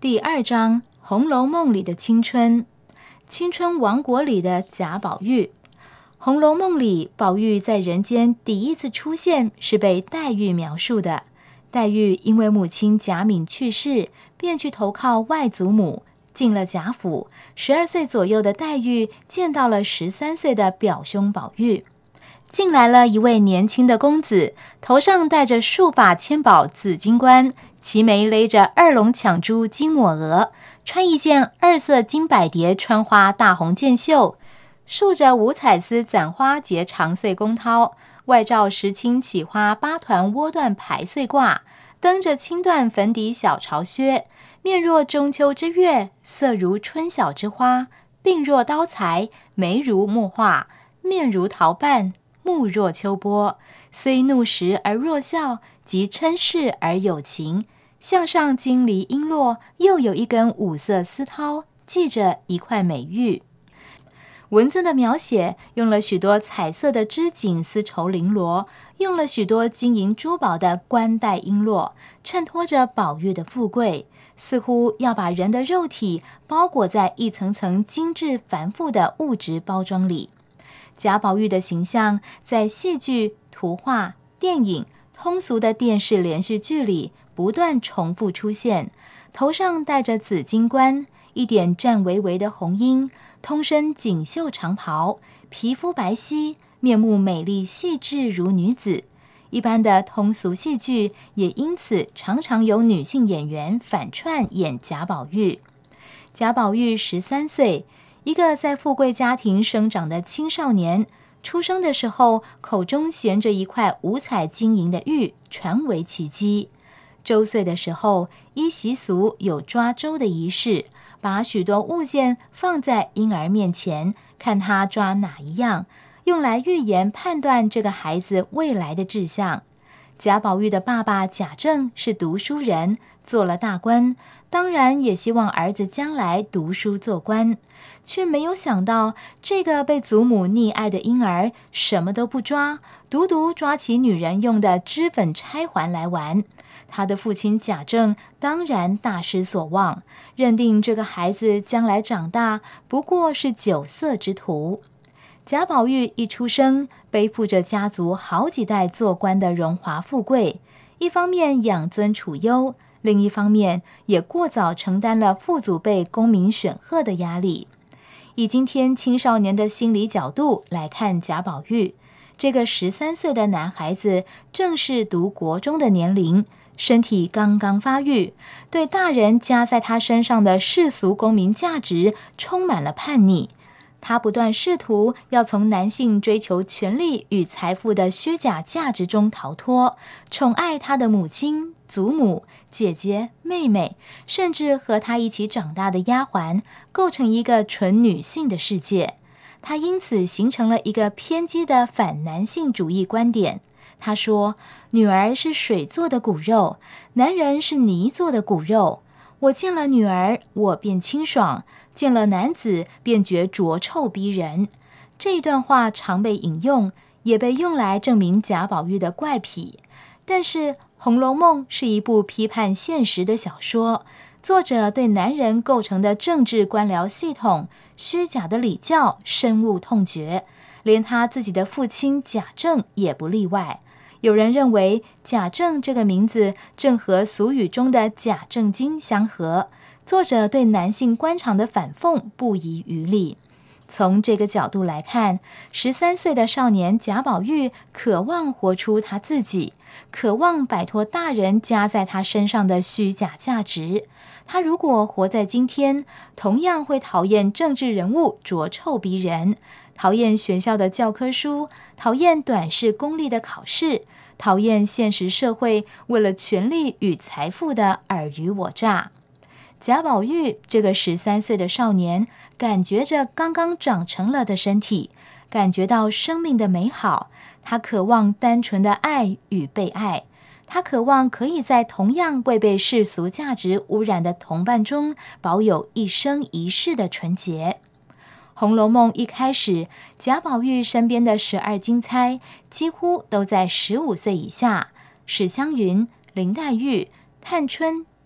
第2章《红楼梦》里的青春，青春王国里的贾宝玉。《红楼梦》里，宝玉在人间第一次出现是被黛玉描述的。黛玉因为母亲贾敏去世，便去投靠外祖母，进了贾府。12岁左右的黛玉见到了13岁的表兄宝玉。进来了一位年轻的公子，头上戴着束发千宝紫金冠，齐眉勒着2龙抢珠金抹额，穿一件2色金百蝶穿花大红箭袖，束着5彩丝攒花结长穗宫绦，外罩10青起花8团窝缎排穗褂，蹬着青缎粉底小朝靴，面若中秋之月，色如春晓之花，鬓若刀裁，眉如墨画，面如桃瓣，目若秋波，虽怒时而若笑，即嗔视而有情。项上金梨璎珞，又有一根5色丝绦，系着一块美玉。文字的描写用了许多彩色的织锦丝绸绫罗，用了许多金银珠宝的冠带璎珞，衬托着宝玉的富贵，似乎要把人的肉体包裹在一层层精致繁复的物质包装里。贾宝玉的形象在戏剧、图画、电影、通俗的电视连续剧里不断重复出现，头上戴着紫金冠，一点湛微微的红缨，通身锦绣长袍，皮肤白皙，面目美丽细致如女子。一般的通俗戏剧也因此常常有女性演员反串演贾宝玉。贾宝玉13岁，一个在富贵家庭生长的青少年，出生的时候口中衔着一块5彩金银的玉，传为奇迹。周岁的时候，依习俗有抓周的仪式，把许多物件放在婴儿面前，看他抓哪一样，用来预言判断这个孩子未来的志向。贾宝玉的爸爸贾政是读书人，做了大官，当然也希望儿子将来读书做官，却没有想到这个被祖母溺爱的婴儿什么都不抓，独独抓起女人用的脂粉钗环来玩。他的父亲贾政当然大失所望，认定这个孩子将来长大不过是酒色之徒。贾宝玉一出生，背负着家族好几代做官的荣华富贵，一方面养尊处优，另一方面也过早承担了父祖辈功名显赫的压力。以今天青少年的心理角度来看贾宝玉，这个13岁的男孩子正是读国中的年龄，身体刚刚发育，对大人加在他身上的世俗公民价值充满了叛逆。他不断试图要从男性追求权力与财富的虚假价值中逃脱，宠爱他的母亲、祖母、姐姐、妹妹，甚至和他一起长大的丫鬟，构成一个纯女性的世界。他因此形成了一个偏激的反男性主义观点。他说，女儿是水做的骨肉，男人是泥做的骨肉。我见了女儿，我便清爽，见了男子便觉浊臭逼人。这一段话常被引用，也被用来证明贾宝玉的怪癖。但是《红楼梦》是一部批判现实的小说，作者对男人构成的政治官僚系统、虚假的礼教深恶痛绝，连他自己的父亲贾政也不例外。有人认为贾政这个名字正和俗语中的贾正经相合，作者对男性官场的反讽不遗余力。从这个角度来看，13岁的少年贾宝玉渴望活出他自己，渴望摆脱大人加在他身上的虚假价值。他如果活在今天，同样会讨厌政治人物浊臭逼人，讨厌学校的教科书，讨厌短视功利的考试，讨厌现实社会为了权力与财富的尔虞我诈。贾宝玉这个13岁的少年，感觉着刚刚长成了的身体，感觉到生命的美好，他渴望单纯的爱与被爱，他渴望可以在同样未被世俗价值污染的同伴中，保有一生一世的纯洁。《红楼梦》一开始，贾宝玉身边的12金钗几乎都在15岁以下，史湘云、林黛玉、探春、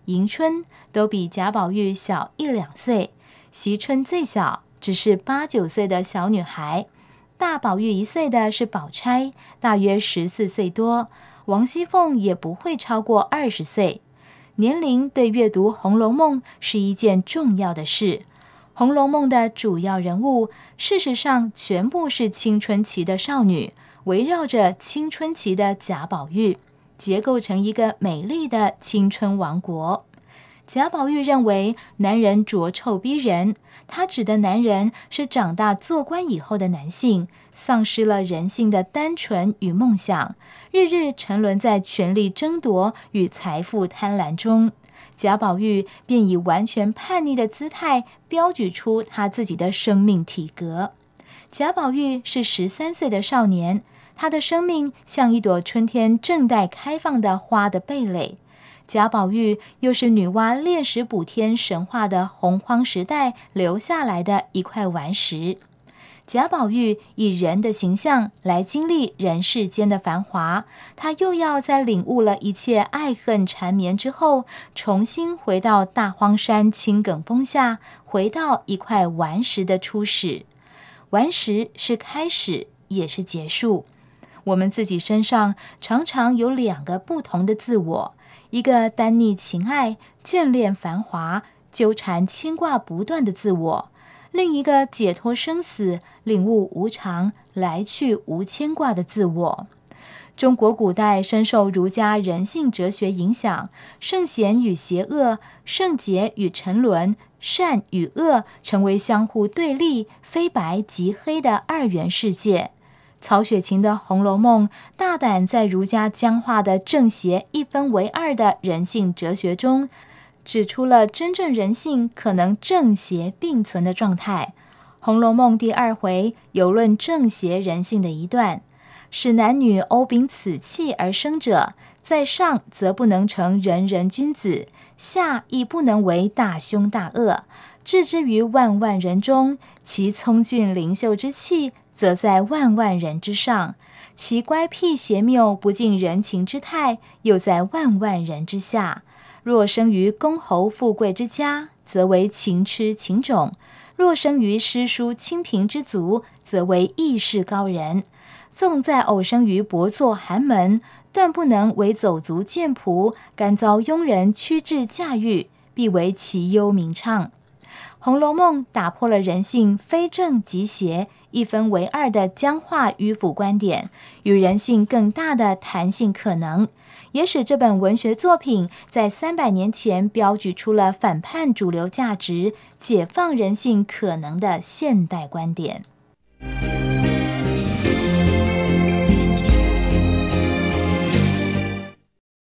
迎春都比贾宝玉小1-2岁，惜春最小，只是8、9岁的小女孩。大宝玉1岁的是宝钗，大约14岁多。王熙凤也不会超过20岁。年龄对阅读《红楼梦》是一件重要的事。《红楼梦》的主要人物，事实上全部是青春期的少女，围绕着青春期的贾宝玉，结构成一个美丽的青春王国。贾宝玉认为男人浊臭逼人，他指的男人是长大做官以后的男性，丧失了人性的单纯与梦想，日日沉沦在权力争夺与财富贪婪中。贾宝玉便以完全叛逆的姿态标举出他自己的生命体格。贾宝玉是13岁的少年，他的生命像一朵春天正待开放的花的蓓蕾。贾宝玉又是女娲炼石补天神话的洪荒时代留下来的一块顽石。贾宝玉以人的形象来经历人世间的繁华，他又要在领悟了一切爱恨缠绵之后，重新回到大荒山青埂峰下，回到一块顽石的初始。顽石是开始，也是结束。我们自己身上常常有2个不同的自我，一个单溺情爱、眷恋繁华、纠缠牵挂不断的自我，另一个解脱生死、领悟无常、来去无牵挂的自我。中国古代深受儒家人性哲学影响，圣贤与邪恶、圣洁与沉沦、善与恶成为相互对立、非白即黑的2元世界。曹雪芹的《红楼梦》大胆在儒家僵化的正邪一分为2的人性哲学中，指出了真正人性可能正邪并存的状态。《红楼梦》第2回有论正邪人性的一段，使男女欧秉此气而生者，在上则不能成人人君子，下亦不能为大凶大恶，置之于万万人中，其聪俊灵秀之气则在万万人之上，其乖僻邪谬不近人情之态又在万万人之下。若生于公侯富贵之家，则为情痴情种；若生于诗书清贫之族，则为义士高人。纵再偶生于薄作寒门，断不能为走卒贱仆，甘遭庸人屈制驾驭，必为其忧名畅。《红楼梦》打破了人性非正即邪、一分为2的僵化迂腐观点，与人性更大的弹性可能，也使这本文学作品在300年前标举出了反叛主流价值、解放人性可能的现代观点。